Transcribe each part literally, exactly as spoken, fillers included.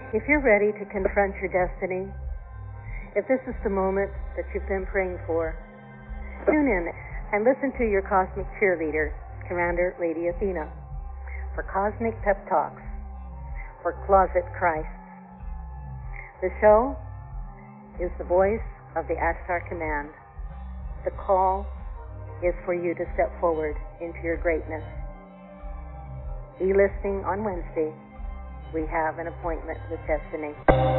If you're ready to confront your destiny, if this is the moment that you've been praying for, tune in and listen to your cosmic cheerleader, Commander Lady Athena, for Cosmic Pep Talks for Closet Christ. The show is the voice of the Ashtar Command. The call is for you to step forward into your greatness. Be listening on Wednesday. We have an appointment with destiny.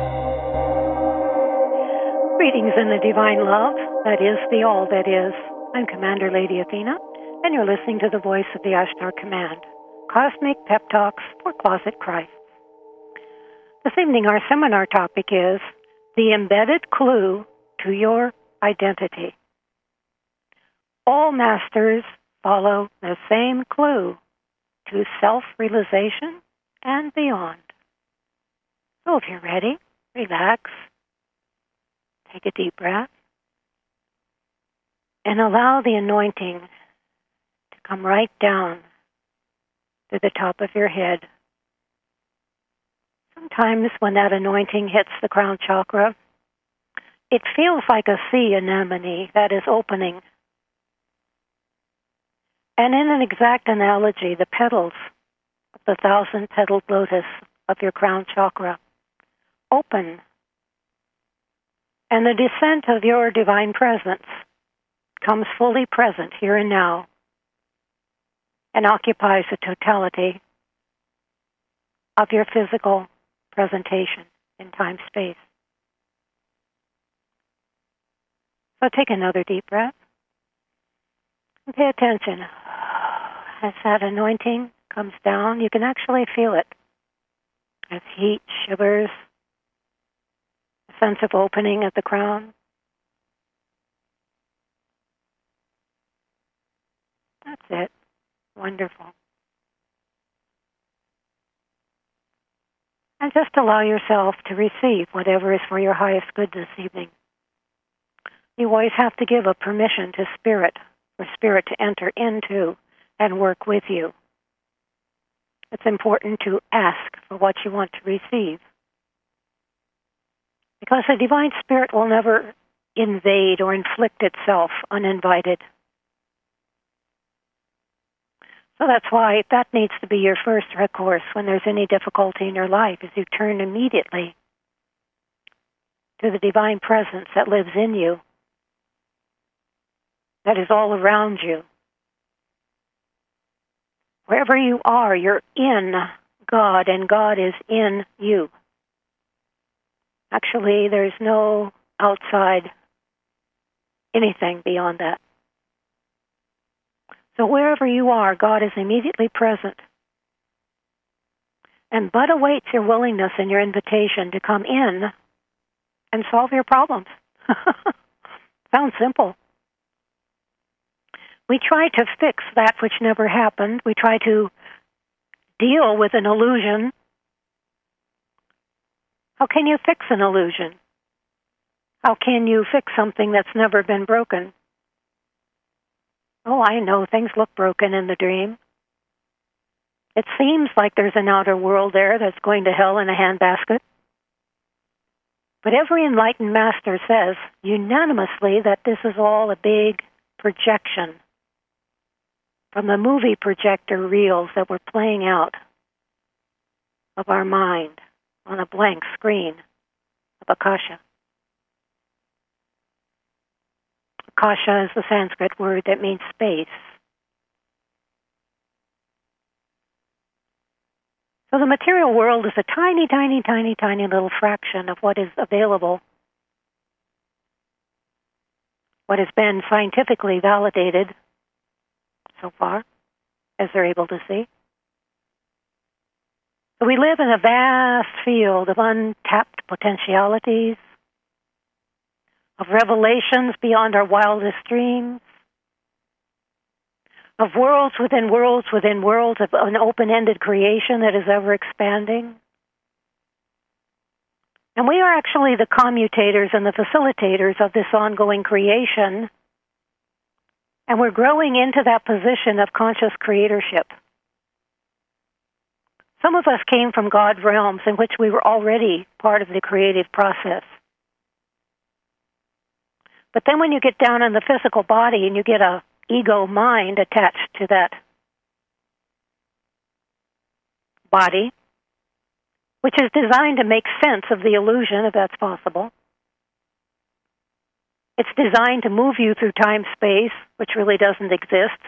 Greetings in the divine love, that is the all that is. I'm Commander Lady Athena, and you're listening to the voice of the Ashtar Command, Cosmic Pep Talks for Closet Christ. This evening our seminar topic is the embedded clue to your identity. All masters follow the same clue to self-realization and beyond. So if you're ready, relax, take a deep breath, and allow the anointing to come right down to the top of your head. Sometimes when that anointing hits the crown chakra, it feels like a sea anemone that is opening. And in an exact analogy, the petals of the thousand-petaled lotus of your crown chakra open, and the descent of your divine presence comes fully present here and now and occupies the totality of your physical presentation in time-space. So take another deep breath and pay attention. As that anointing comes down, you can actually feel it as heat shivers, a sense of opening at the crown. That's it. Wonderful. And just allow yourself to receive whatever is for your highest good this evening. You always have to give a permission to Spirit, for Spirit to enter into and work with you. It's important to ask for what you want to receive, because the Divine Spirit will never invade or inflict itself uninvited. So that's why that needs to be your first recourse when there's any difficulty in your life, is you turn immediately to the divine presence that lives in you, that is all around you. Wherever you are, you're in God, and God is in you. Actually, there's no outside anything beyond that. So wherever you are, God is immediately present, and but awaits your willingness and your invitation to come in and solve your problems. Sounds simple. We try to fix that which never happened. We try to deal with an illusion. How can you fix an illusion? How can you fix something that's never been broken? Oh, I know, things look broken in the dream. It seems like there's an outer world there that's going to hell in a handbasket. But every enlightened master says unanimously that this is all a big projection from the movie projector reels that we're playing out of our mind on a blank screen of Akasha. Akasha is the Sanskrit word that means space. So the material world is a tiny, tiny, tiny, tiny little fraction of what is available, what has been scientifically validated so far, as they're able to see. So we live in a vast field of untapped potentialities, of revelations beyond our wildest dreams, of worlds within worlds within worlds, of an open-ended creation that is ever expanding. And we are actually the commutators and the facilitators of this ongoing creation. And we're growing into that position of conscious creatorship. Some of us came from God realms in which we were already part of the creative process. But then when you get down in the physical body and you get a ego mind attached to that body, which is designed to make sense of the illusion, if that's possible. It's designed to move you through time-space, which really doesn't exist,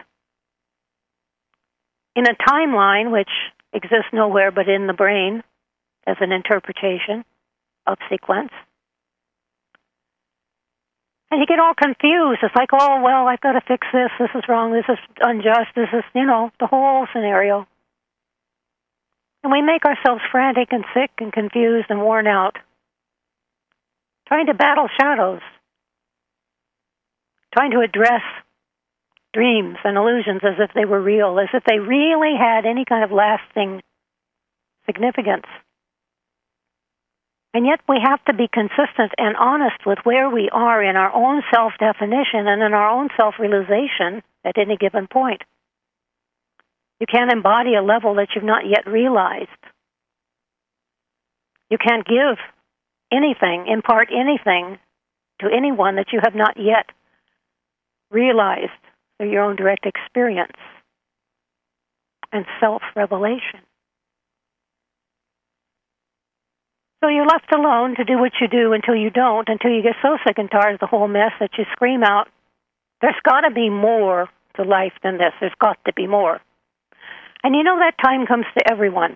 in a timeline which exists nowhere but in the brain as an interpretation of sequence. And you get all confused. It's like, oh, well, I've got to fix this. This is wrong. This is unjust. This is, you know, the whole scenario. And we make ourselves frantic and sick and confused and worn out, trying to battle shadows, trying to address dreams and illusions as if they were real, as if they really had any kind of lasting significance. And yet we have to be consistent and honest with where we are in our own self-definition and in our own self-realization at any given point. You can't embody a level that you've not yet realized. You can't give anything, impart anything to anyone that you have not yet realized through your own direct experience and self-revelation. So you're left alone to do what you do until you don't, until you get so sick and tired of the whole mess that you scream out, there's got to be more to life than this. There's got to be more. And you know that time comes to everyone.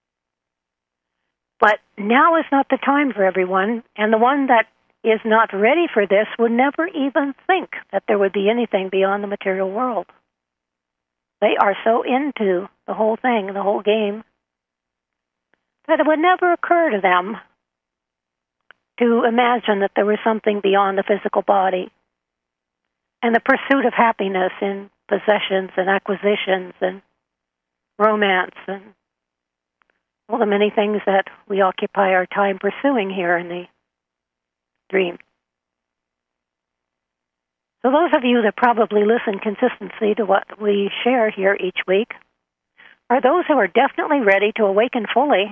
But now is not the time for everyone, and the one that is not ready for this would never even think that there would be anything beyond the material world. They are so into the whole thing, the whole game, that it would never occur to them to imagine that there was something beyond the physical body and the pursuit of happiness in possessions and acquisitions and romance and all the many things that we occupy our time pursuing here in the dream. So those of you that probably listen consistently to what we share here each week are those who are definitely ready to awaken fully.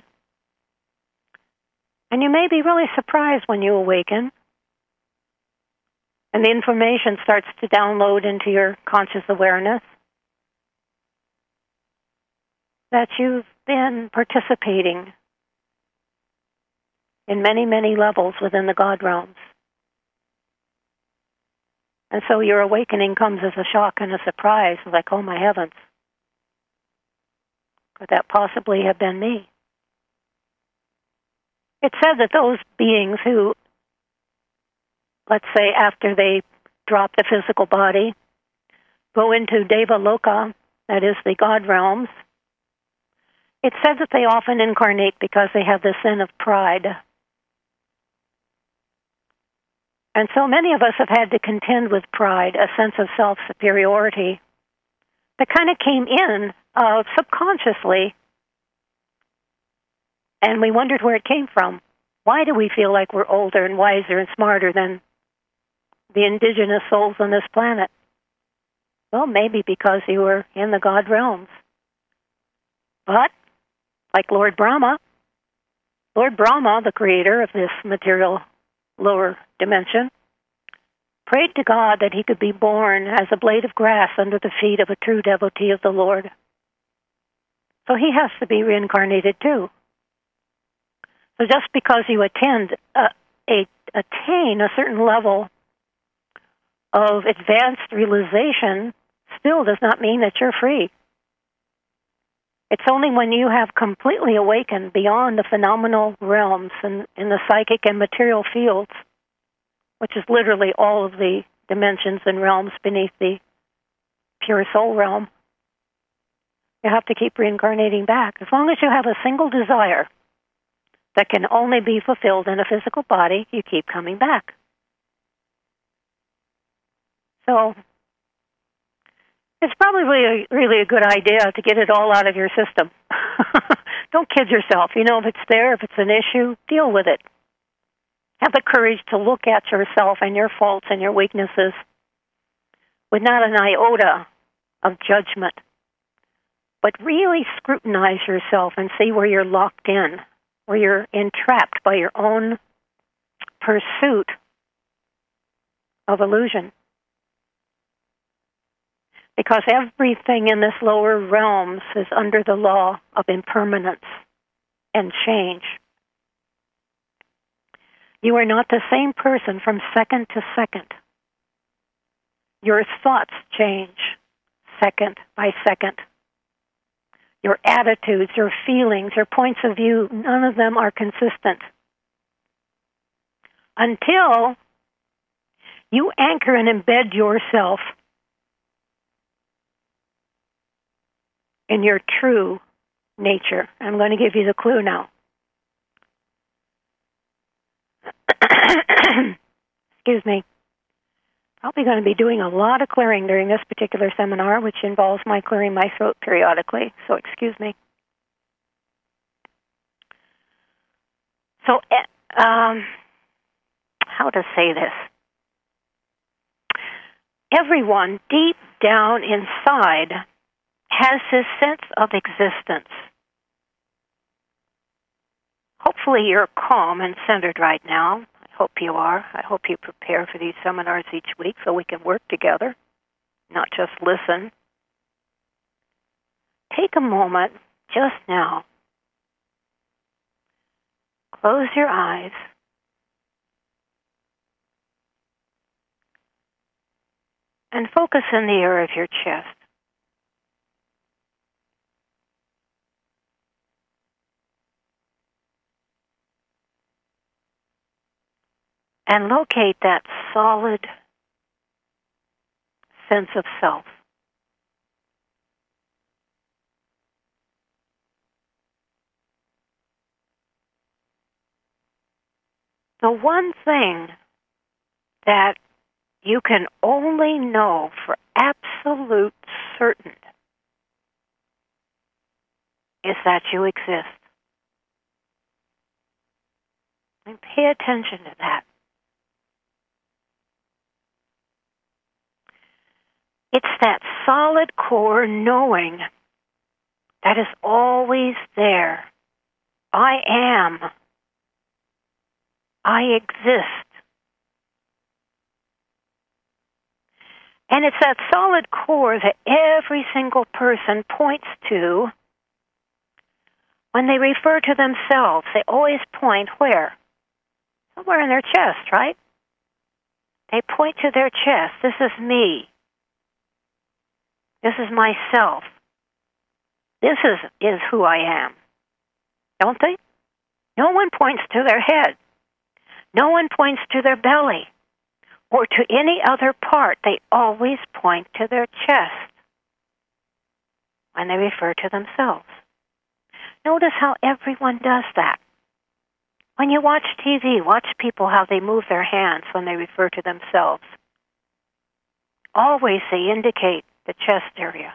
And you may be really surprised when you awaken and the information starts to download into your conscious awareness that you've been participating in many, many levels within the God realms. And so your awakening comes as a shock and a surprise, like, oh my heavens, could that possibly have been me? It's said that those beings who, let's say after they drop the physical body, go into Deva Loka, that is the God realms, it's said that they often incarnate because they have the sin of pride. And so many of us have had to contend with pride, a sense of self-superiority that kind of came in uh, subconsciously, and we wondered where it came from. Why do we feel like we're older and wiser and smarter than the indigenous souls on this planet? Well, maybe because you were in the God realms. But, like Lord Brahma, Lord Brahma, the creator of this material lower dimension, prayed to God that he could be born as a blade of grass under the feet of a true devotee of the Lord. So he has to be reincarnated too. So just because you attend, uh, a, attain a certain level of advanced realization still does not mean that you're free. It's only when you have completely awakened beyond the phenomenal realms and in the psychic and material fields, which is literally all of the dimensions and realms beneath the pure soul realm, you have to keep reincarnating back. As long as you have a single desire that can only be fulfilled in a physical body, you keep coming back. So it's probably really, really a good idea to get it all out of your system. Don't kid yourself. You know, if it's there, if it's an issue, deal with it. Have the courage to look at yourself and your faults and your weaknesses with not an iota of judgment, but really scrutinize yourself and see where you're locked in, where you're entrapped by your own pursuit of illusion. Because everything in this lower realms is under the law of impermanence and change. You are not the same person from second to second. Your thoughts change second by second. Your attitudes, your feelings, your points of view, none of them are consistent. Until you anchor and embed yourself in your true nature. I'm going to give you the clue now. Excuse me. Probably going to be doing a lot of clearing during this particular seminar, which involves my clearing my throat periodically, so excuse me. So, um, how to say this? Everyone deep down inside has this sense of existence. Hopefully you're calm and centered right now. I hope you are. I hope you prepare for these seminars each week so we can work together, not just listen. Take a moment just now. Close your eyes. And focus in the area of your chest. And locate that solid sense of self. The one thing that you can only know for absolute certain is that you exist. And pay attention to that. It's that solid core knowing that is always there. I am. I exist. And it's that solid core that every single person points to when they refer to themselves. They always point where? Somewhere in their chest, right? They point to their chest. This is me. This is myself. This is, is who I am. Don't they? No one points to their head. No one points to their belly or to any other part. They always point to their chest when they refer to themselves. Notice how everyone does that. When you watch T V, watch people how they move their hands when they refer to themselves. Always they indicate the chest area.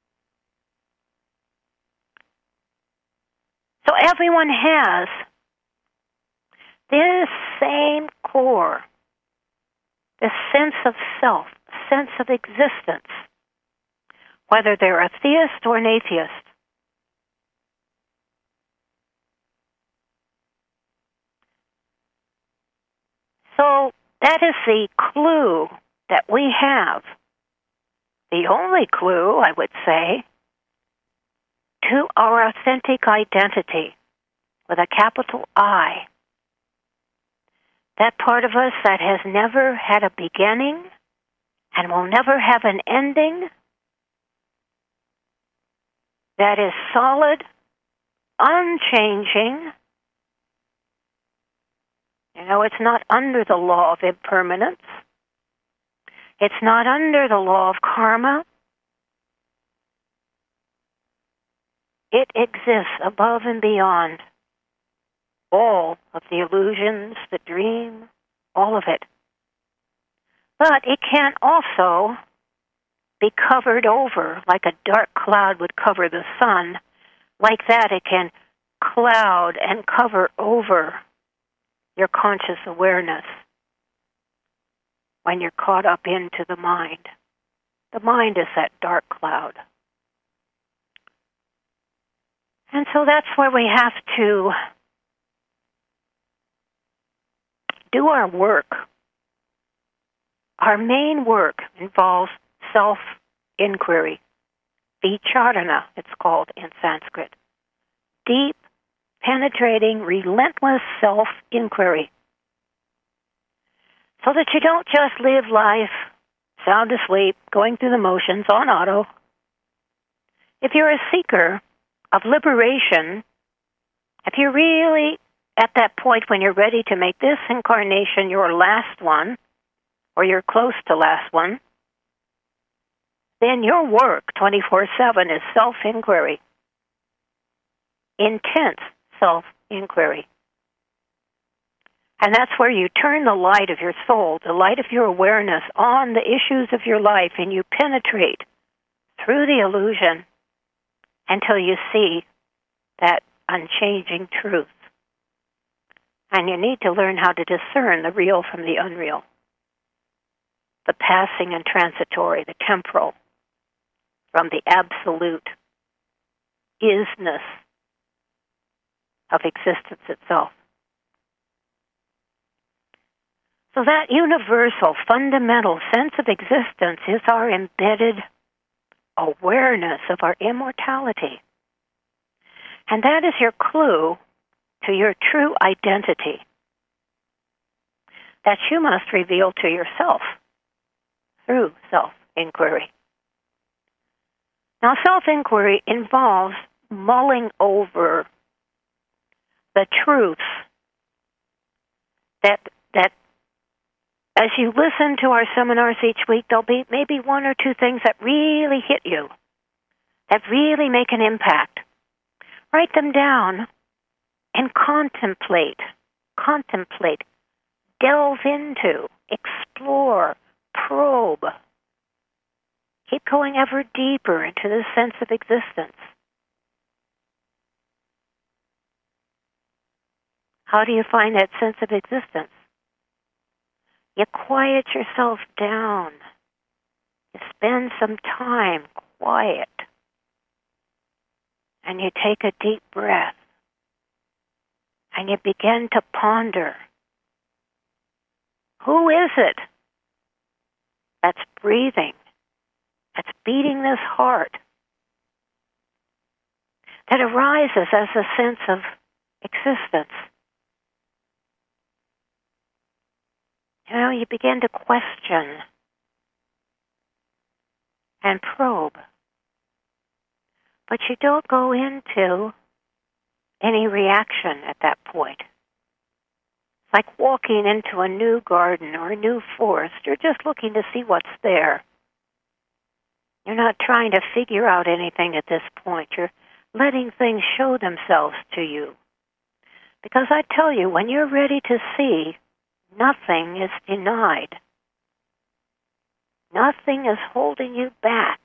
So everyone has this same core, this sense of self, sense of existence, whether they're a theist or an atheist. So that is the clue that we have, the only clue, I would say, to our authentic identity with a capital I. That part of us that has never had a beginning and will never have an ending, that is solid, unchanging. You know, it's not under the law of impermanence. It's not under the law of karma. It exists above and beyond all of the illusions, the dream, all of it. But it can also be covered over like a dark cloud would cover the sun. Like that, it can cloud and cover over your conscious awareness when you're caught up into the mind. The mind is that dark cloud. And so that's where we have to do our work. Our main work involves self-inquiry. Vicharana, it's called in Sanskrit. Deep, penetrating, relentless self-inquiry. So that you don't just live life sound asleep, going through the motions on auto. If you're a seeker of liberation, if you're really at that point when you're ready to make this incarnation your last one, or you're close to last one, then your work twenty-four seven is self-inquiry. Intense self-inquiry. And that's where you turn the light of your soul, the light of your awareness on the issues of your life, and you penetrate through the illusion until you see that unchanging truth. And you need to learn how to discern the real from the unreal, the passing and transitory, the temporal, from the absolute isness of existence itself. So that universal, fundamental sense of existence is our embedded awareness of our immortality. And that is your clue to your true identity that you must reveal to yourself through self-inquiry. Now, self-inquiry involves mulling over the truths that that as you listen to our seminars each week, there'll be maybe one or two things that really hit you, that really make an impact. Write them down and contemplate, contemplate, delve into, explore, probe. Keep going ever deeper into the sense of existence. How do you find that sense of existence? You quiet yourself down. You spend some time quiet. And you take a deep breath. And you begin to ponder. Who is it that's breathing, that's beating this heart, that arises as a sense of existence? You know, you begin to question and probe. But you don't go into any reaction at that point. It's like walking into a new garden or a new forest. You're just looking to see what's there. You're not trying to figure out anything at this point. You're letting things show themselves to you. Because I tell you, when you're ready to see, nothing is denied. Nothing is holding you back.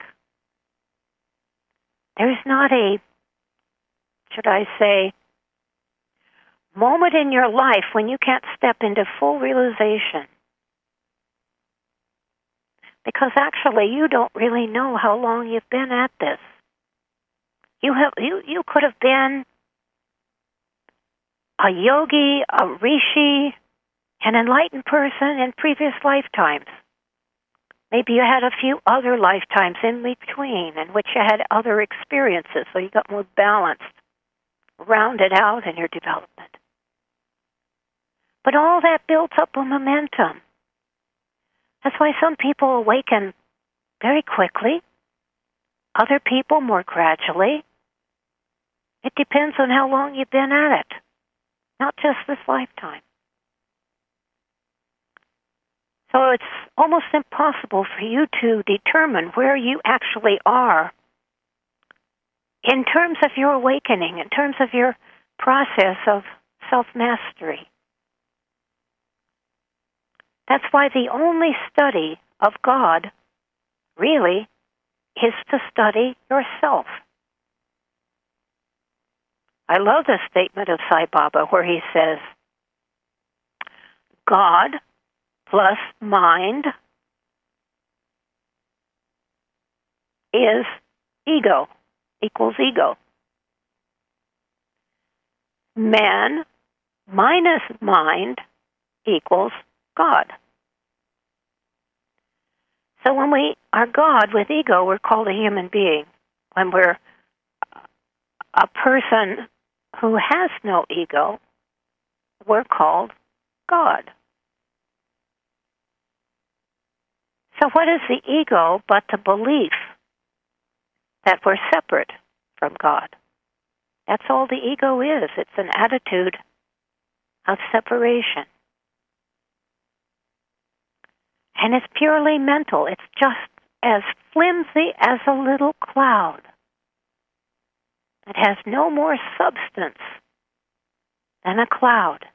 There's not a, should I say, moment in your life when you can't step into full realization. Because actually you don't really know how long you've been at this. You have you, you could have been a yogi, a rishi, an enlightened person in previous lifetimes. Maybe you had a few other lifetimes in between in which you had other experiences, so you got more balanced, rounded out in your development. But all that builds up a momentum. That's why some people awaken very quickly, other people more gradually. It depends on how long you've been at it, not just this lifetime. So it's almost impossible for you to determine where you actually are in terms of your awakening, in terms of your process of self-mastery. That's why the only study of God, really, is to study yourself. I love the statement of Sai Baba where he says, God plus mind is ego, equals ego. man minus mind equals God. So when we are God with ego, we're called a human being. When we're a person who has no ego, we're called God. So what is the ego but the belief that we're separate from God? That's all the ego is. It's an attitude of separation. And it's purely mental. It's just as flimsy as a little cloud. It has no more substance than a cloud.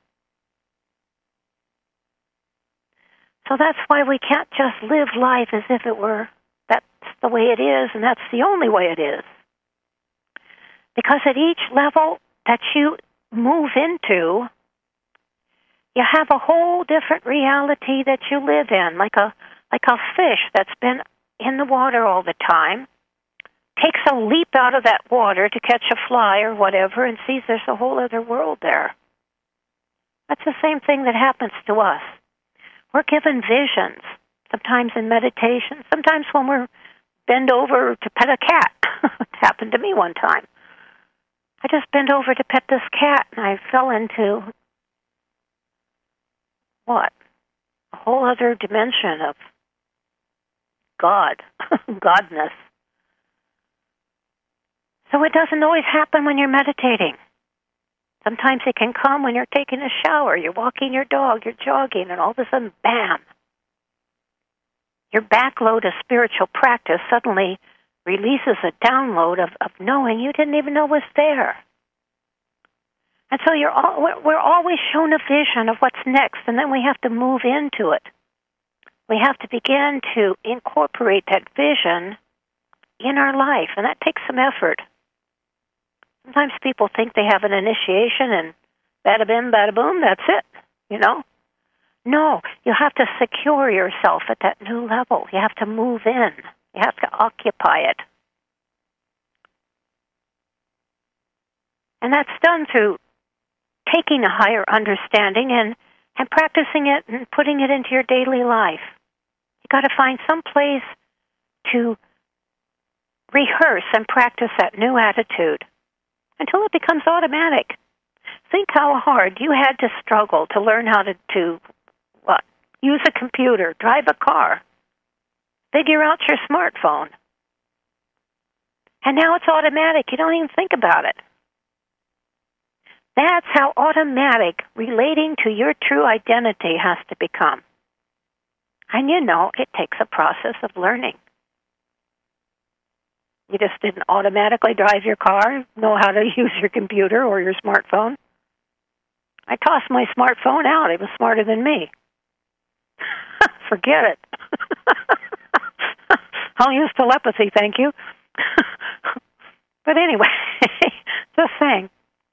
So that's why we can't just live life as if it were, that's the way it is, and that's the only way it is. Because at each level that you move into, you have a whole different reality that you live in, like a like a fish that's been in the water all the time, takes a leap out of that water to catch a fly or whatever, and sees there's a whole other world there. That's the same thing that happens to us. We're given visions, sometimes in meditation, sometimes when we're bent over to pet a cat. It happened to me one time. I just bent over to pet this cat, and I fell into, what? A whole other dimension of God, Godness. So it doesn't always happen when you're meditating. Sometimes it can come when you're taking a shower, you're walking your dog, you're jogging, and all of a sudden, bam! Your backload of spiritual practice suddenly releases a download of, of knowing you didn't even know was there. And so you're all, we're always shown a vision of what's next, and then we have to move into it. We have to begin to incorporate that vision in our life, and that takes some effort. Sometimes people think they have an initiation and bada bim, bada boom, that's it, you know? No, you have to secure yourself at that new level. You have to move in. You have to occupy it. And that's done through taking a higher understanding and, and practicing it and putting it into your daily life. You've got to find some place to rehearse and practice that new attitude until it becomes automatic. Think how hard you had to struggle to learn how to, to what, use a computer, drive a car, figure out your smartphone. And now it's automatic. You don't even think about it. That's how automatic relating to your true identity has to become. And you know, it takes a process of learning. You just didn't automatically drive your car, know how to use your computer or your smartphone. I tossed my smartphone out. It was smarter than me. Forget it. I'll use telepathy, thank you. But anyway, just saying.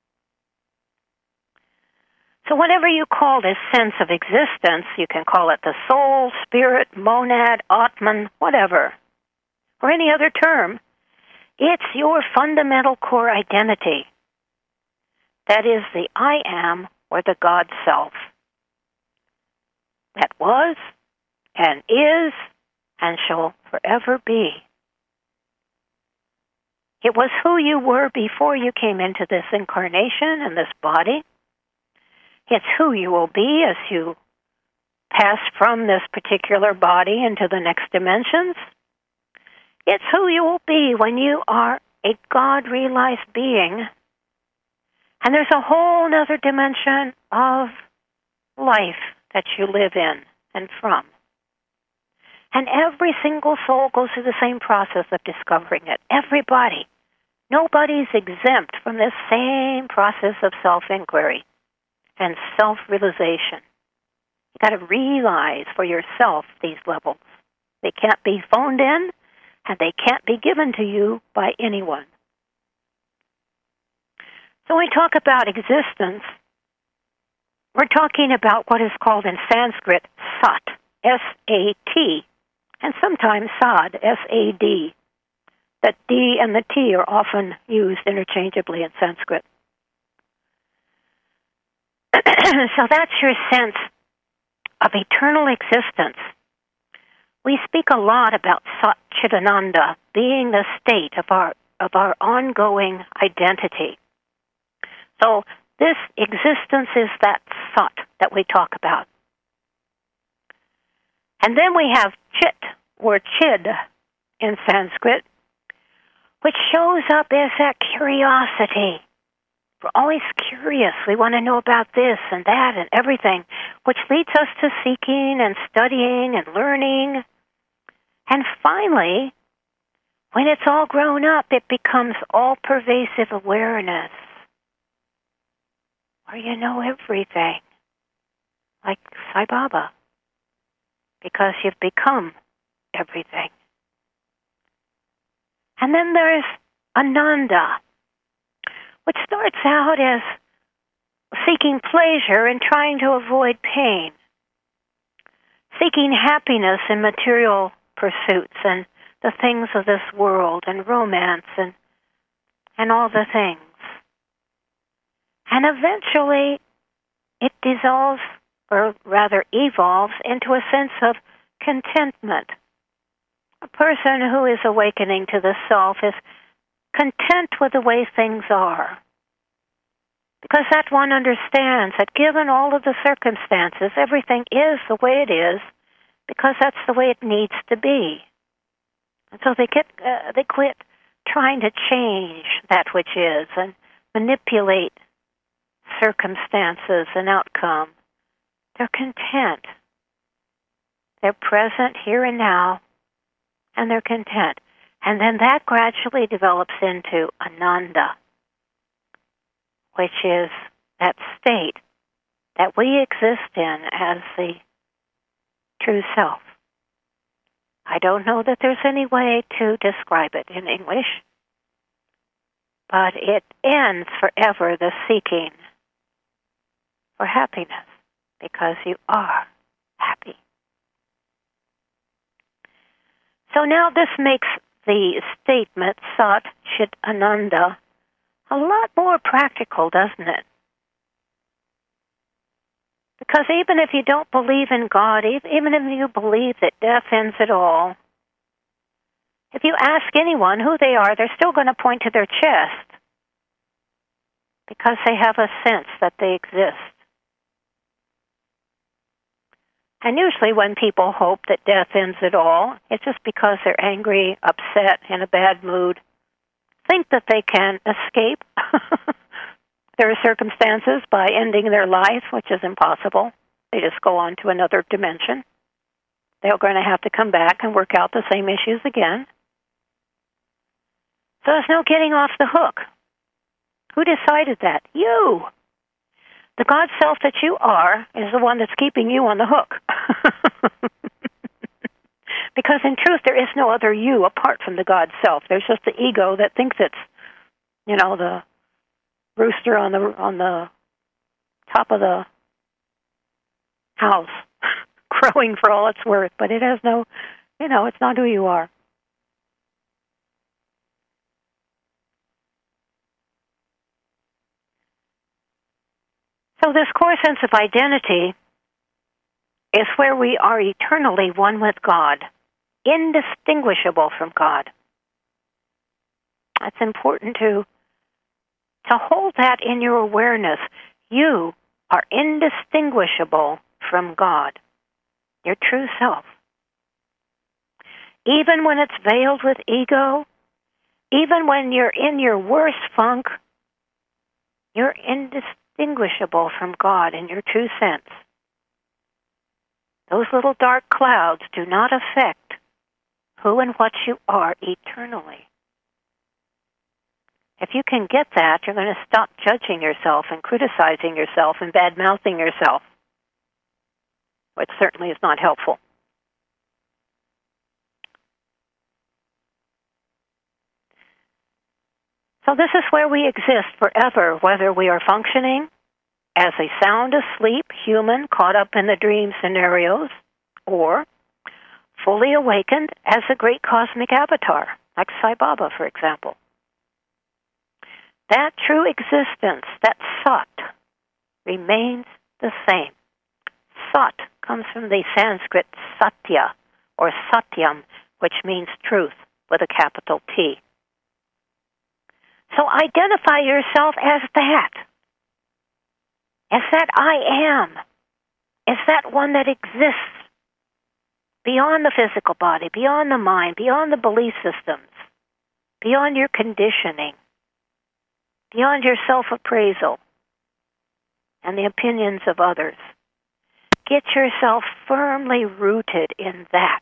So whatever you call this sense of existence, you can call it the soul, spirit, monad, Atman, whatever, or any other term, it's your fundamental core identity. That is the I am or the God self. That was and is and shall forever be. It was who you were before you came into this incarnation and this body. It's who you will be as you pass from this particular body into the next dimensions. It's who you will be when you are a God-realized being. And there's a whole other dimension of life that you live in and from. And every single soul goes through the same process of discovering it. Everybody. Nobody's exempt from this same process of self-inquiry and self-realization. You got to realize for yourself these levels. They can't be phoned in, and they can't be given to you by anyone. So when we talk about existence, we're talking about what is called in Sanskrit Sat, S A T, and sometimes Sad, S A D. That D and the T are often used interchangeably in Sanskrit. So that's your sense of eternal existence. We speak a lot about Sat Chidananda being the state of our of our ongoing identity. So this existence is that Sat that we talk about. And then we have Chit, or Chid in Sanskrit, which shows up as that curiosity. We're always curious. We want to know about this and that and everything, which leads us to seeking and studying and learning. And finally, when it's all grown up, it becomes all-pervasive awareness, where you know everything, like Sai Baba, because you've become everything. And then there's Ananda, which starts out as seeking pleasure and trying to avoid pain, seeking happiness in material pursuits and the things of this world and romance and and all the things. And eventually it dissolves, or rather evolves, into a sense of contentment. A person who is awakening to the self is content with the way things are, because that one understands that given all of the circumstances, everything is the way it is, because that's the way it needs to be. And so they get uh, they quit trying to change that which is and manipulate circumstances and outcome. They're content. They're present here and now, and they're content. And then that gradually develops into Ananda, which is that state that we exist in as the true self. I don't know that there's any way to describe it in English, but it ends forever the seeking for happiness, because you are happy. So now this makes the statement Sat Chit Ananda a lot more practical, doesn't it? Because even if you don't believe in God, even if you believe that death ends it all, if you ask anyone who they are, they're still going to point to their chest, because they have a sense that they exist. And usually when people hope that death ends it all, it's just because they're angry, upset, in a bad mood, think that they can escape their circumstances by ending their life, which is impossible. They just go on to another dimension. They're going to have to come back and work out the same issues again. So there's no getting off the hook. Who decided that? You. The God self that you are is the one that's keeping you on the hook. Because in truth, there is no other you apart from the God self. There's just the ego that thinks it's, you know, the rooster on the on the top of the house, crowing for all it's worth. But it has no, you know, it's not who you are. So this core sense of identity is where we are eternally one with God, indistinguishable from God. It's important to, to hold that in your awareness. You are indistinguishable from God, your true self. Even when it's veiled with ego, even when you're in your worst funk, you're indistinguishable from God in your true sense. Those little dark clouds do not affect who and what you are eternally. If you can get that, you're going to stop judging yourself and criticizing yourself and bad-mouthing yourself, which certainly is not helpful. So this is where we exist forever, whether we are functioning as a sound asleep human caught up in the dream scenarios, or fully awakened as a great cosmic avatar, like Sai Baba, for example. That true existence, that Sat, remains the same. Sat comes from the Sanskrit satya, or satyam, which means truth, with a capital T. So identify yourself as that. As that I am. As that one that exists beyond the physical body, beyond the mind, beyond the belief systems, beyond your conditioning, beyond your self-appraisal and the opinions of others. Get yourself firmly rooted in that.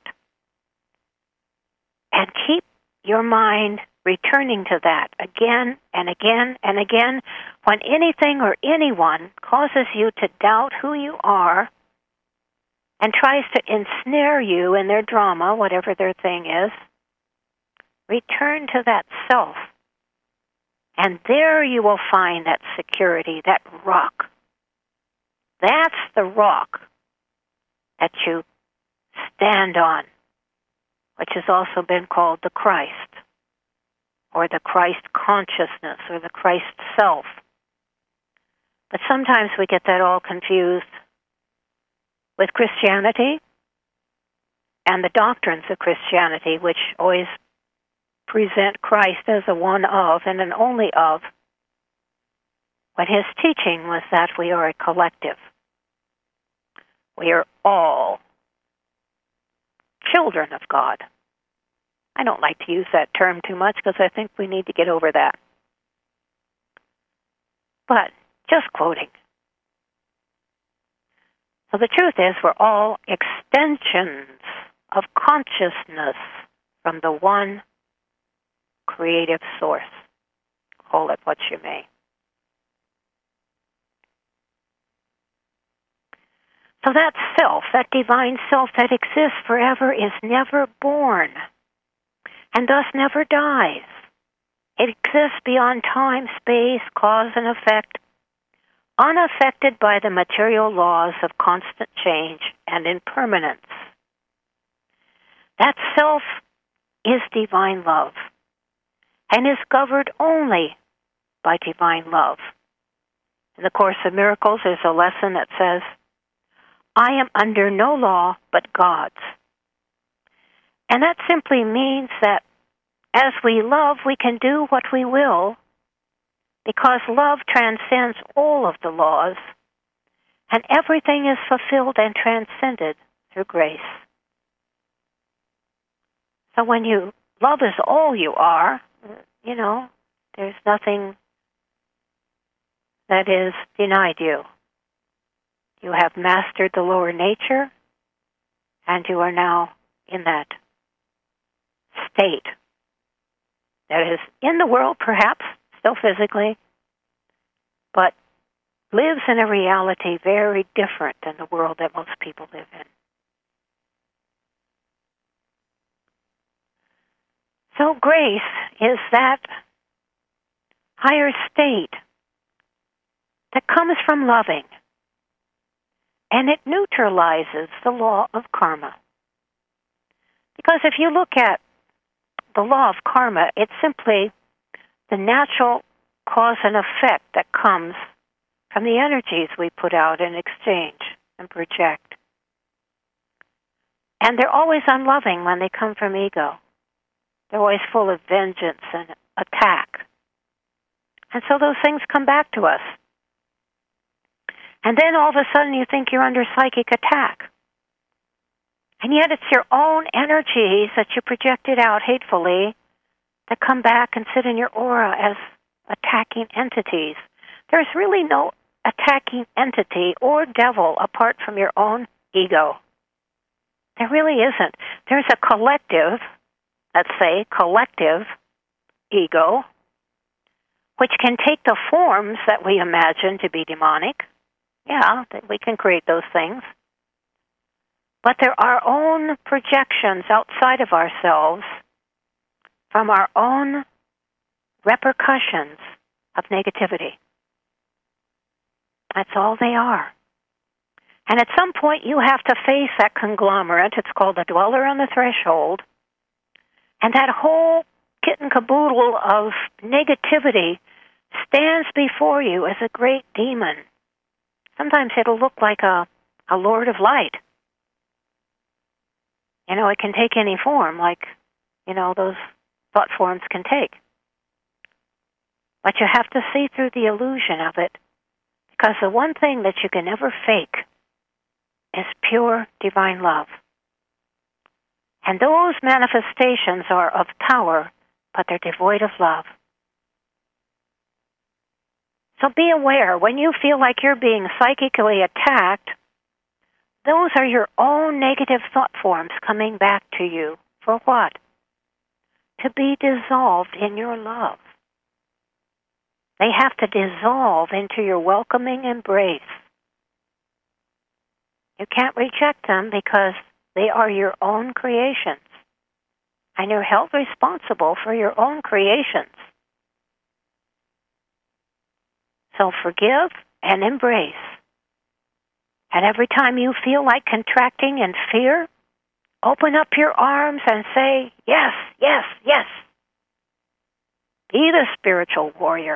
And keep your mind returning to that again and again and again when anything or anyone causes you to doubt who you are and tries to ensnare you in their drama, whatever their thing is. Return to that self. And there you will find that security, that rock. That's the rock that you stand on, which has also been called the Christ, or the Christ consciousness, or the Christ self. But sometimes we get that all confused with Christianity and the doctrines of Christianity, which always present Christ as a one of and an only of, when his teaching was that we are a collective. We are all children of God. I don't like to use that term too much because I think we need to get over that. But just quoting. So the truth is we're all extensions of consciousness from the one creative source. Call it what you may. So that self, that divine self that exists forever, is never born and thus never dies. It exists beyond time, space, cause, and effect, unaffected by the material laws of constant change and impermanence. That self is divine love and is governed only by divine love. In the Course of Miracles, there's a lesson that says, I am under no law but God's. And that simply means that as we love, we can do what we will, because love transcends all of the laws, and everything is fulfilled and transcended through grace. So when you love is all you are, you know, there's nothing that is denied you. You have mastered the lower nature, and you are now in that state that is in the world, perhaps, still physically, but lives in a reality very different than the world that most people live in. So grace is that higher state that comes from loving, and it neutralizes the law of karma. Because if you look at the law of karma, it's simply the natural cause and effect that comes from the energies we put out in exchange and project. And they're always unloving when they come from ego. They're always full of vengeance and attack. And so those things come back to us. And then all of a sudden you think you're under psychic attack. And yet it's your own energies that you projected out hatefully that come back and sit in your aura as attacking entities. There's really no attacking entity or devil apart from your own ego. There really isn't. There's a collective, let's say, collective ego, which can take the forms that we imagine to be demonic. Yeah, we can create those things. But they're our own projections outside of ourselves from our own repercussions of negativity. That's all they are. And at some point you have to face that conglomerate. It's called the dweller on the threshold. And that whole kit and caboodle of negativity stands before you as a great demon. Sometimes it'll look like a, a Lord of Light. You know, it can take any form, like, you know, those thought forms can take. But you have to see through the illusion of it, because the one thing that you can never fake is pure divine love. And those manifestations are of power, but they're devoid of love. So be aware, when you feel like you're being psychically attacked, those are your own negative thought forms coming back to you. For what? To be dissolved in your love. They have to dissolve into your welcoming embrace. You can't reject them because they are your own creations. And you're held responsible for your own creations. So forgive and embrace. And every time you feel like contracting in fear, open up your arms and say, yes, yes, yes. Be the spiritual warrior.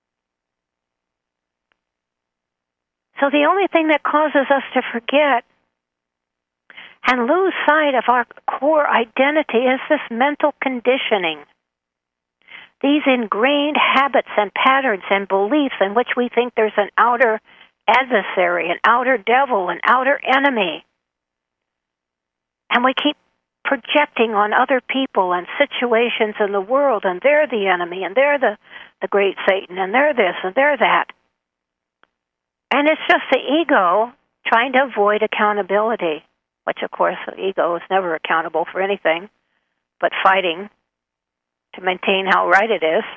So the only thing that causes us to forget and lose sight of our core identity is this mental conditioning. These ingrained habits and patterns and beliefs in which we think there's an outer adversary, an outer devil, an outer enemy. And we keep projecting on other people and situations in the world, and they're the enemy, and they're the, the great Satan, and they're this, and they're that. And it's just the ego trying to avoid accountability, which, of course, the ego is never accountable for anything but fighting to maintain how right it is.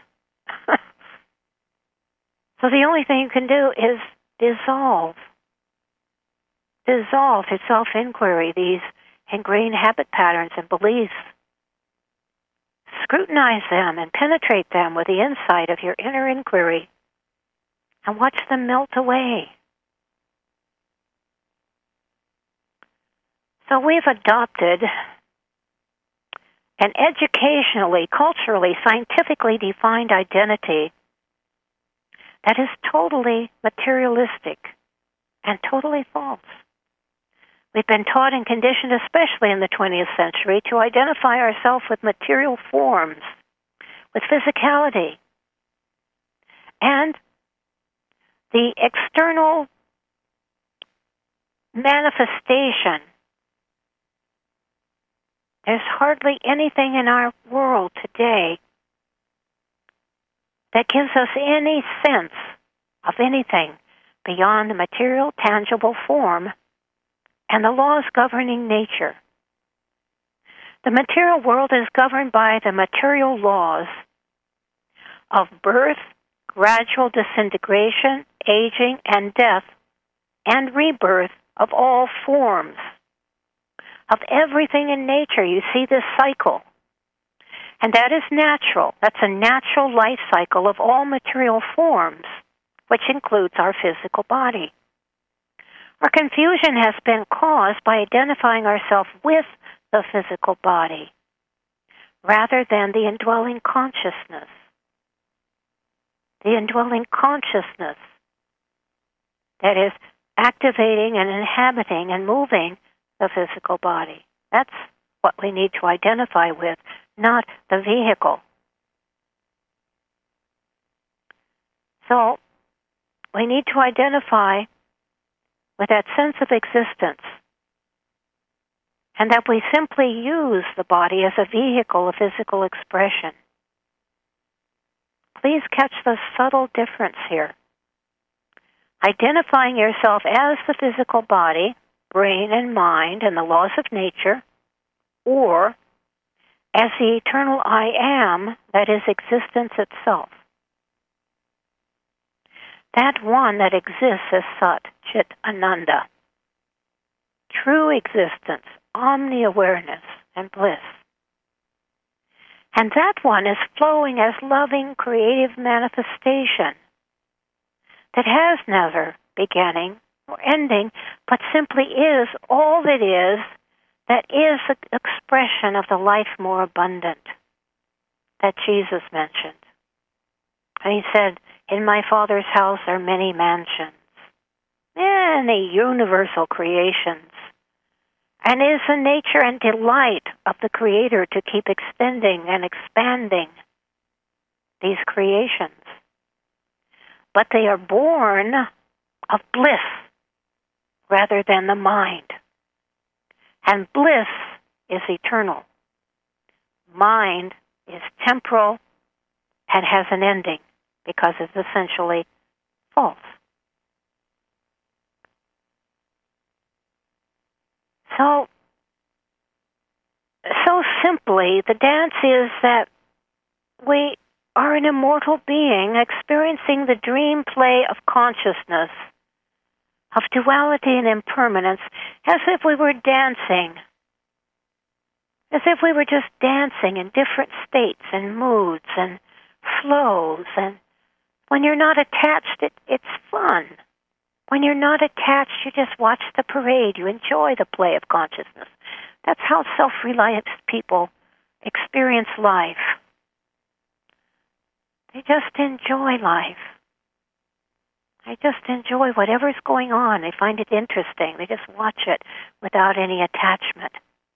So the only thing you can do is dissolve. Dissolve to self-inquiry these ingrained habit patterns and beliefs. Scrutinize them and penetrate them with the insight of your inner inquiry and watch them melt away. So we've adopted an educationally, culturally, scientifically defined identity that is totally materialistic and totally false. We've been taught and conditioned, especially in the twentieth century, to identify ourselves with material forms, with physicality. And the external manifestation. There's hardly anything in our world today that gives us any sense of anything beyond the material, tangible form and the laws governing nature. The material world is governed by the material laws of birth, gradual disintegration, aging, and death, and rebirth of all forms. Of everything in nature, you see this cycle. And that is natural. That's a natural life cycle of all material forms, which includes our physical body. Our confusion has been caused by identifying ourselves with the physical body, rather than the indwelling consciousness. The indwelling consciousness that is activating and inhabiting and moving the physical body. That's what we need to identify with, not the vehicle. So we need to identify with that sense of existence, and that we simply use the body as a vehicle of physical expression. Please catch the subtle difference here. Identifying yourself as the physical body, brain and mind, and the laws of nature, or as the eternal I am that is existence itself. That one that exists as Sat Chit Ananda. True existence, omni-awareness, and bliss. And that one is flowing as loving, creative manifestation that has never beginning or ending, but simply is all that is, that is the expression of the life more abundant that Jesus mentioned. And he said, in my Father's house are many mansions. many universal creations, and is the nature and delight of the Creator to keep extending and expanding these creations. But they are born of bliss rather than the mind. And bliss is eternal. Mind is temporal and has an ending because it's essentially false. So, so simply, the dance is that we are an immortal being experiencing the dream play of consciousness, of duality and impermanence, as if we were dancing, as if we were just dancing in different states and moods and flows. And when you're not attached, it, it's fun. When you're not attached, you just watch the parade. You enjoy the play of consciousness. That's how self-reliant people experience life. They just enjoy life. They just enjoy whatever's going on. They find it interesting. They just watch it without any attachment.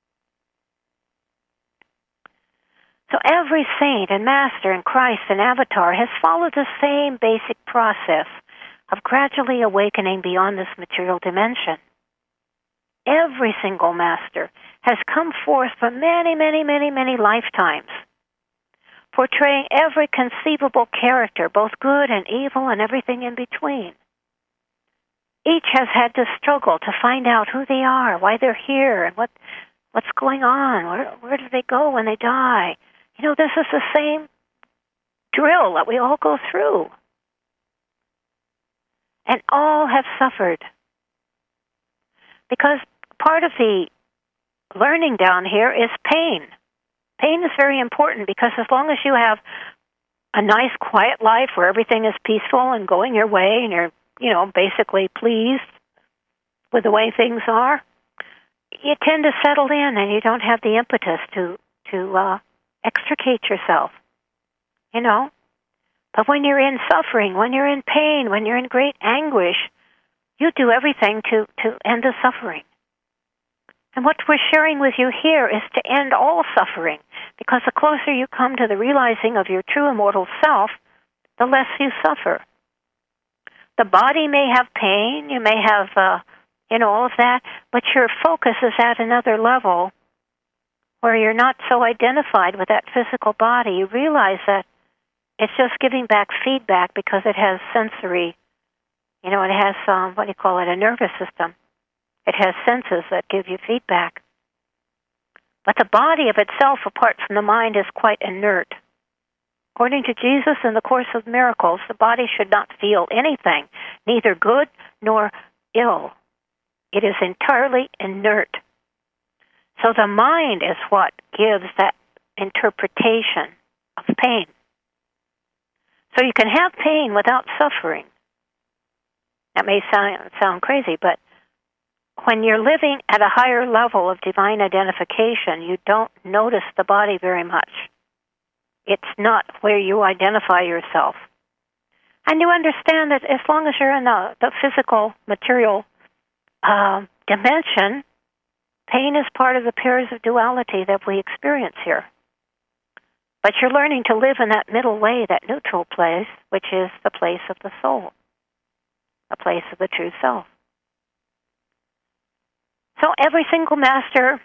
So every saint and master and Christ and avatar has followed the same basic process of gradually awakening beyond this material dimension. Every single master has come forth for many, many, many, many lifetimes, portraying every conceivable character, both good and evil and everything in between. Each has had to struggle to find out who they are, why they're here, and what what's going on, where, where do they go when they die. You know, this is the same drill that we all go through. And all have suffered. Because part of the learning down here is pain. Pain is very important because as long as you have a nice, quiet life where everything is peaceful and going your way and you're, you know, basically pleased with the way things are, you tend to settle in and you don't have the impetus to, to uh, extricate yourself, you know. But when you're in suffering, when you're in pain, when you're in great anguish, you do everything to, to end the suffering. And what we're sharing with you here is to end all suffering, because the closer you come to the realizing of your true immortal self, the less you suffer. The body may have pain, you may have, uh, you know, all of that, but your focus is at another level where you're not so identified with that physical body. You realize that it's just giving back feedback because it has sensory, you know, it has, um, what do you call it, a nervous system. It has senses that give you feedback. But the body of itself, apart from the mind, is quite inert. According to Jesus in the Course of Miracles, the body should not feel anything, neither good nor ill. It is entirely inert. So the mind is what gives that interpretation of pain. So you can have pain without suffering. That may sound, sound crazy, but when you're living at a higher level of divine identification, you don't notice the body very much. It's not where you identify yourself. And you understand that as long as you're in the, the physical, material uh, dimension, pain is part of the pairs of duality that we experience here. But you're learning to live in that middle way, that neutral place, which is the place of the soul, a place of the true self. So every single master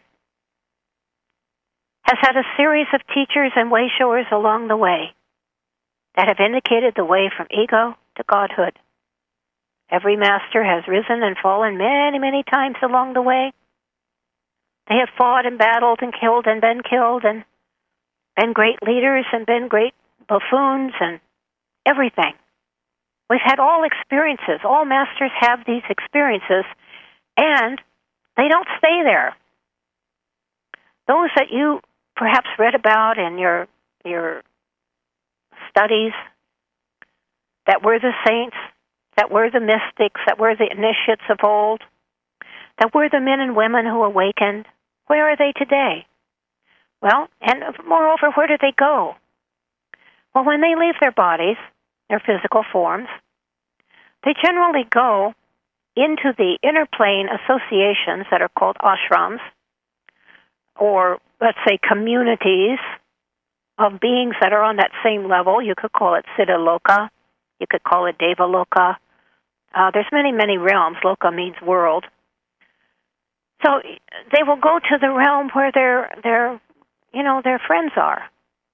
has had a series of teachers and way showers along the way that have indicated the way from ego to godhood. Every master has risen and fallen many, many times along the way. They have fought and battled and killed and been killed and been great leaders and been great buffoons and everything. We've had all experiences. All masters have these experiences, and they don't stay there. Those that you perhaps read about in your your studies, that were the saints, that were the mystics, that were the initiates of old, that were the men and women who awakened, where are they today? Well, and moreover, where do they go? Well, when they leave their bodies, their physical forms, they generally go into the inner plane associations that are called ashrams, or let's say communities of beings that are on that same level. You could call it Siddha Loka. You could call it Deva Loka. Uh, there's many, many realms. Loka means world. So they will go to the realm where their, their, you know, their friends are.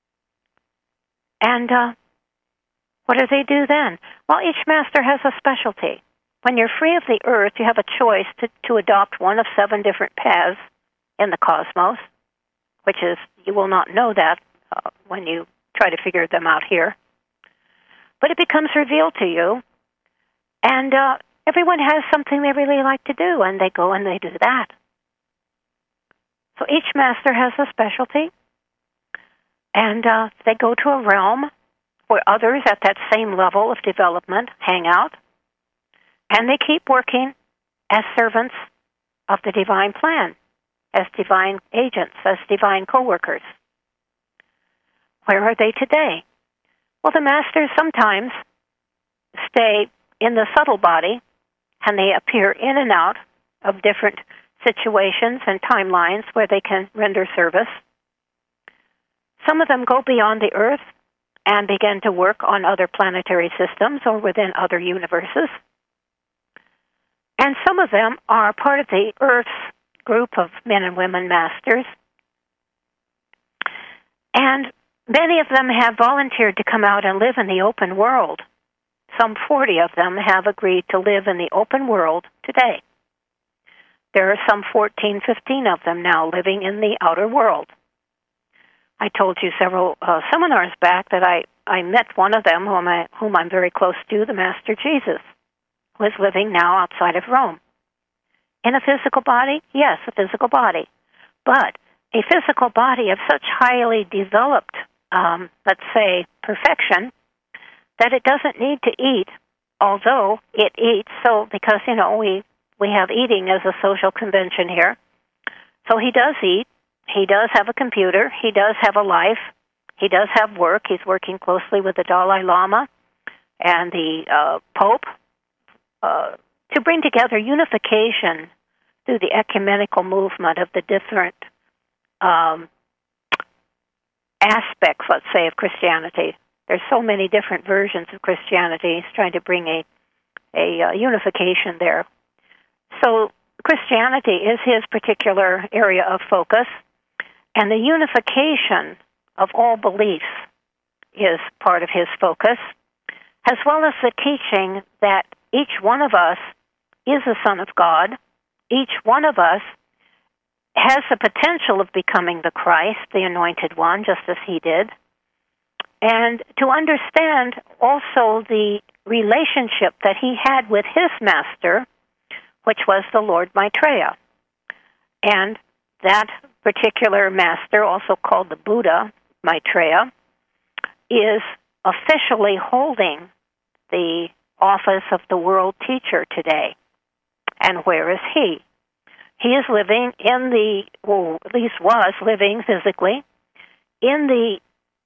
And uh, what do they do then? Well, each master has a specialty. When you're free of the earth, you have a choice to, to adopt one of seven different paths in the cosmos, which is, you will not know that uh, when you try to figure them out here. But it becomes revealed to you, and uh, everyone has something they really like to do, and they go and they do that. So each master has a specialty, and uh, they go to a realm where others at that same level of development hang out, and they keep working as servants of the divine plan, as divine agents, as divine co-workers. Where are they today? Well, the masters sometimes stay in the subtle body, and they appear in and out of different situations and timelines where they can render service. Some of them go beyond the earth and begin to work on other planetary systems or within other universes. And some of them are part of the Earth's group of men and women masters. And many of them have volunteered to come out and live in the open world. Some forty of them have agreed to live in the open world today. There are some fourteen, fifteen of them now living in the outer world. I told you several uh, seminars back that I, I met one of them whom, I, whom I'm very close to, the Master Jesus, who is living now outside of Rome. In a physical body? Yes, a physical body. But a physical body of such highly developed, um, let's say, perfection, that it doesn't need to eat, although it eats. So, because, you know, we, we have eating as a social convention here. So he does eat. He does have a computer. He does have a life. He does have work. He's working closely with the Dalai Lama and the uh, Pope uh, to bring together unification through the ecumenical movement of the different um, aspects, let's say, of Christianity. There's so many different versions of Christianity. He's trying to bring a, a uh, unification there. So Christianity is his particular area of focus, and the unification of all beliefs is part of his focus, as well as the teaching that each one of us is a son of God. Each one of us has the potential of becoming the Christ, the Anointed One, just as he did. And to understand also the relationship that he had with his master, which was the Lord Maitreya. And that particular master, also called the Buddha Maitreya, is officially holding the office of the world teacher today. And where is he? He is living in the, well, at least was living physically, in the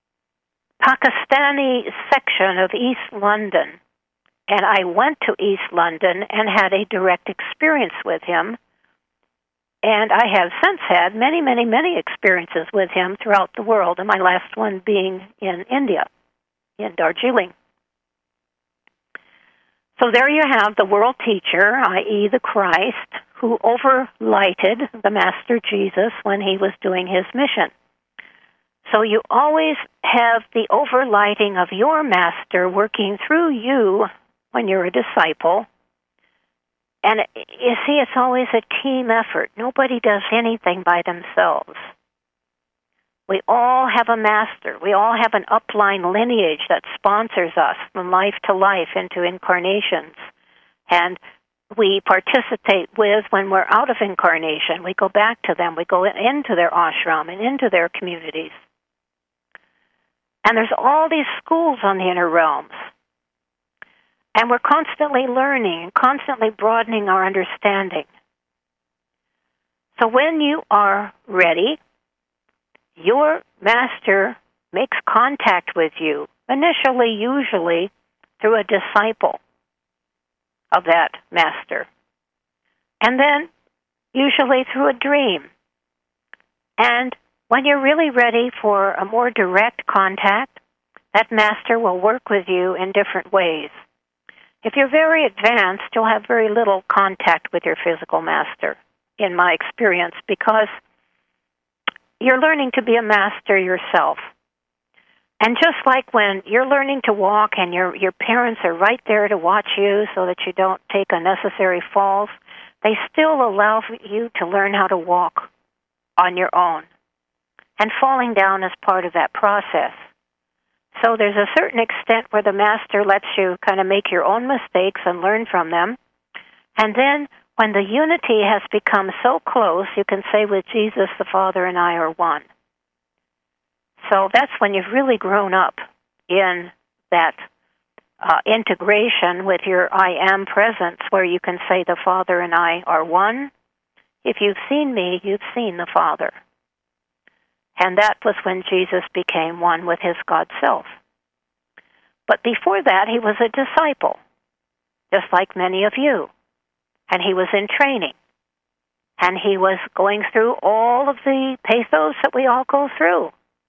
Pakistani section of East London. And I went to East London and had a direct experience with him. And I have since had many, many, many experiences with him throughout the world, and my last one being in India, in Darjeeling. So there you have the world teacher, that is the Christ, who overlighted the Master Jesus when he was doing his mission. So you always have the overlighting of your master working through you when you're a disciple. And you see, it's always a team effort. Nobody does anything by themselves. We all have a master. We all have an upline lineage that sponsors us from life to life into incarnations. And we participate with when we're out of incarnation. We go back to them. We go into their ashram and into their communities. And there's all these schools on the inner realms. And we're constantly learning and constantly broadening our understanding. So when you are ready, your master makes contact with you, initially, usually, through a disciple of that master. and then usually through a dream. And when you're really ready for a more direct contact, that master will work with you in different ways. If you're very advanced, you'll have very little contact with your physical master, in my experience, because you're learning to be a master yourself. And just like when you're learning to walk and your your parents are right there to watch you so that you don't take unnecessary falls, they still allow you to learn how to walk on your own. And falling down is part of that process. So there's a certain extent where the master lets you kind of make your own mistakes and learn from them. And then when the unity has become so close, you can say with Jesus, the Father and I are one. So that's when you've really grown up in that uh, integration with your I am presence, where you can say the Father and I are one. If you've seen me, you've seen the Father. And that was when Jesus became one with his God self. But before that, he was a disciple, just like many of you. And he was in training. And he was going through all of the pathos that we all go through.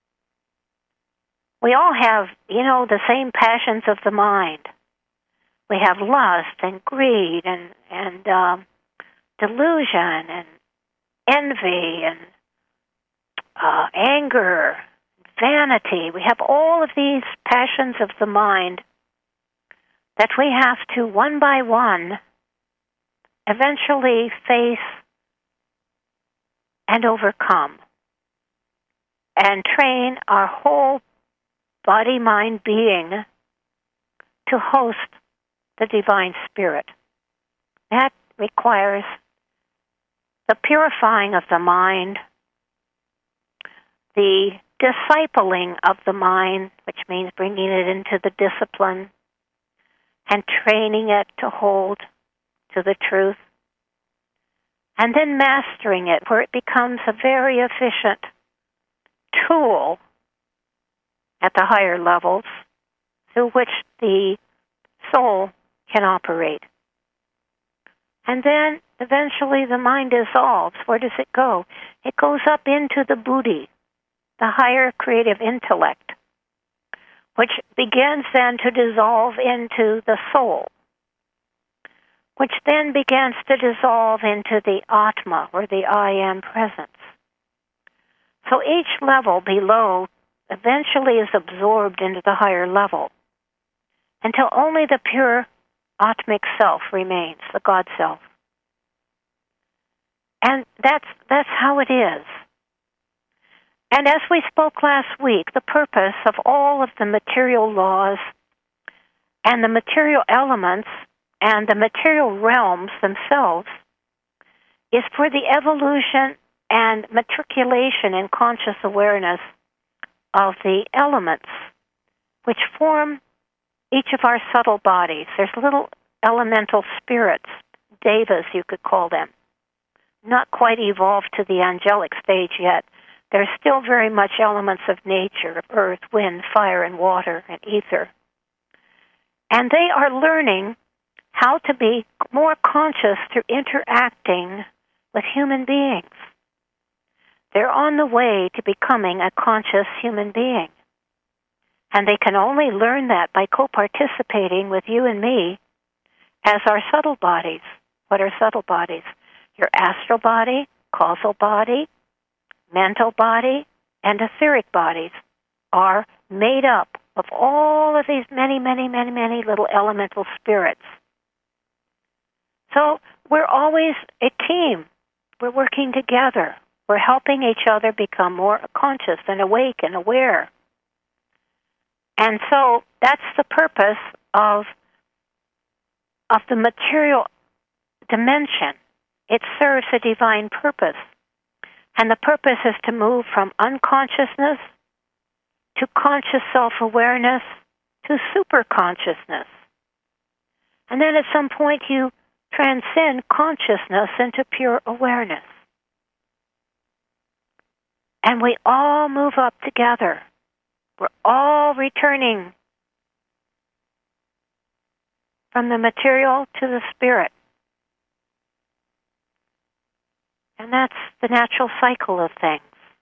We all have, you know, the same passions of the mind. We have lust and greed and, and um, delusion and envy and uh, anger, vanity. We have all of these passions of the mind that we have to, one by one, eventually face and overcome and train our whole body, mind, being to host the divine spirit. That requires the purifying of the mind, the discipling of the mind, which means bringing it into the discipline and training it to hold to the truth, and then mastering it where it becomes a very efficient tool at the higher levels through which the soul can operate. And then eventually the mind dissolves. Where does it go? It goes up into the buddhi, the higher creative intellect, which begins then to dissolve into the soul, which then begins to dissolve into the Atma, or the I am presence. So each level below eventually is absorbed into the higher level until only the pure Atmic self remains, the God self. And that's that's how it is. And as we spoke last week, the purpose of all of the material laws and the material elements and the material realms themselves is for the evolution and matriculation in conscious awareness of the elements which form each of our subtle bodies. There's little elemental spirits, devas you could call them, not quite evolved to the angelic stage yet. They're still very much elements of nature, of earth, wind, fire, and water, and ether. And they are learning how to be more conscious through interacting with human beings. They're on the way to becoming a conscious human being. And they can only learn that by co-participating with you and me as our subtle bodies. What are subtle bodies? Your astral body, causal body, mental body, and etheric bodies are made up of all of these many, many, many, many little elemental spirits. So we're always a team. We're working together. We're helping each other become more conscious and awake and aware. And so that's the purpose of, of the material dimension. It serves a divine purpose. And the purpose is to move from unconsciousness to conscious self-awareness to superconsciousness. And then at some point you transcend consciousness into pure awareness. And we all move up together. We're all returning from the material to the spirit. And that's the natural cycle of things.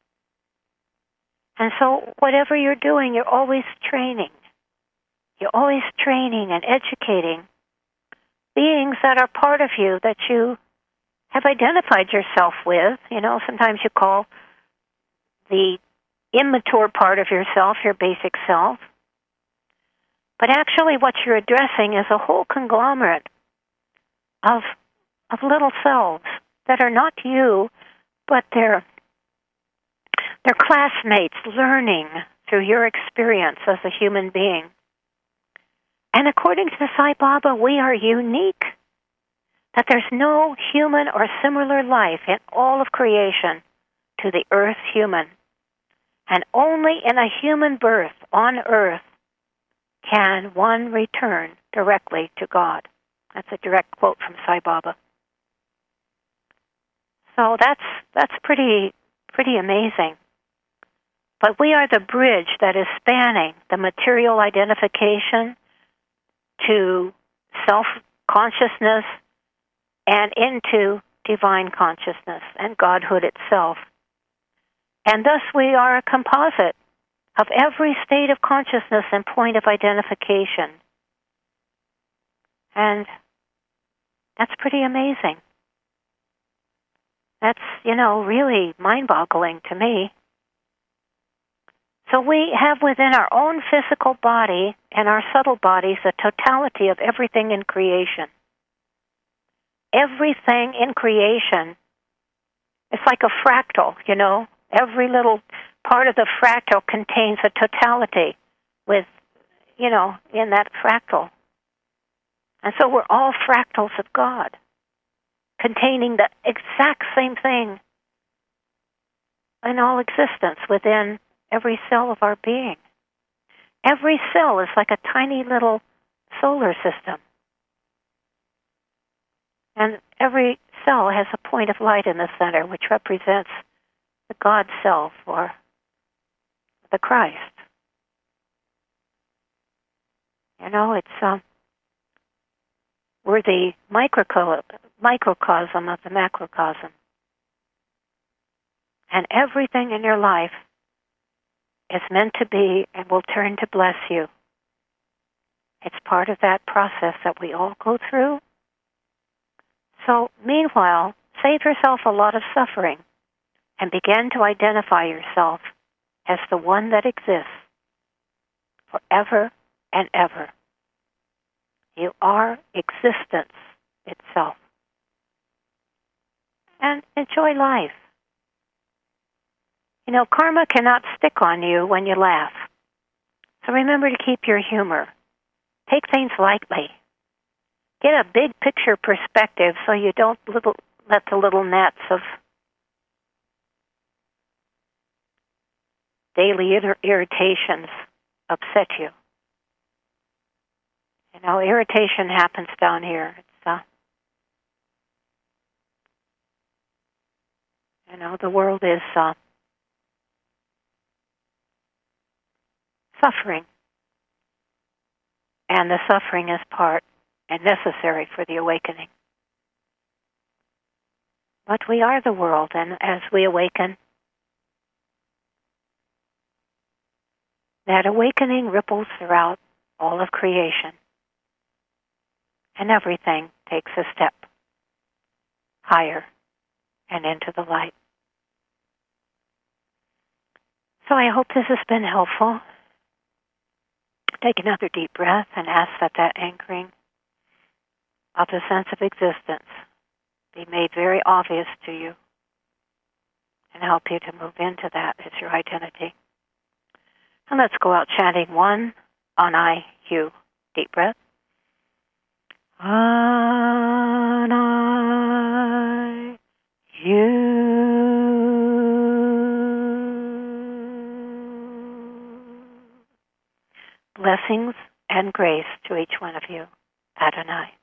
And so whatever you're doing, you're always training. You're always training and educating beings that are part of you that you have identified yourself with. You know, sometimes you call the immature part of yourself your basic self. But actually what you're addressing is a whole conglomerate of of little selves that are not you, but they're they're classmates learning through your experience as a human being. And according to Sai Baba, we are unique, that there's no human or similar life in all of creation to the earth human. And only in a human birth on earth can one return directly to God. That's a direct quote from Sai Baba. So that's that's pretty pretty amazing. But we are the bridge that is spanning the material identification to self-consciousness and into divine consciousness and Godhood itself. And thus we are a composite of every state of consciousness and point of identification. And that's pretty amazing. That's, you know, really mind-boggling to me. So we have within our own physical body and our subtle bodies the totality of everything in creation. Everything in creation is like a fractal, you know. Every little part of the fractal contains a totality with, you know, in that fractal. And so we're all fractals of God, containing the exact same thing in all existence within every cell of our being. Every cell is like a tiny little solar system. And every cell has a point of light in the center, which represents the God self or the Christ. You know, it's um, we're the microcosm, microcosm of the macrocosm. And everything in your life is meant to be and will turn to bless you. It's part of that process that we all go through. So, meanwhile, save yourself a lot of suffering and begin to identify yourself as the one that exists forever and ever. You are existence itself. And enjoy life. You know, karma cannot stick on you when you laugh. So remember to keep your humor. Take things lightly. Get a big picture perspective so you don't little, let the little gnats of daily ir- irritations upset you. You know, irritation happens down here. It's, uh, you know, the world is uh, suffering. And the suffering is part and necessary for the awakening. But we are the world, and as we awaken, that awakening ripples throughout all of creation. And everything takes a step higher and into the light. So I hope this has been helpful. Take another deep breath and ask that that anchoring of the sense of existence be made very obvious to you and help you to move into that as your identity. And let's go out chanting one on I, you. Deep breath. On I, you. Blessings and grace to each one of you. Adonai.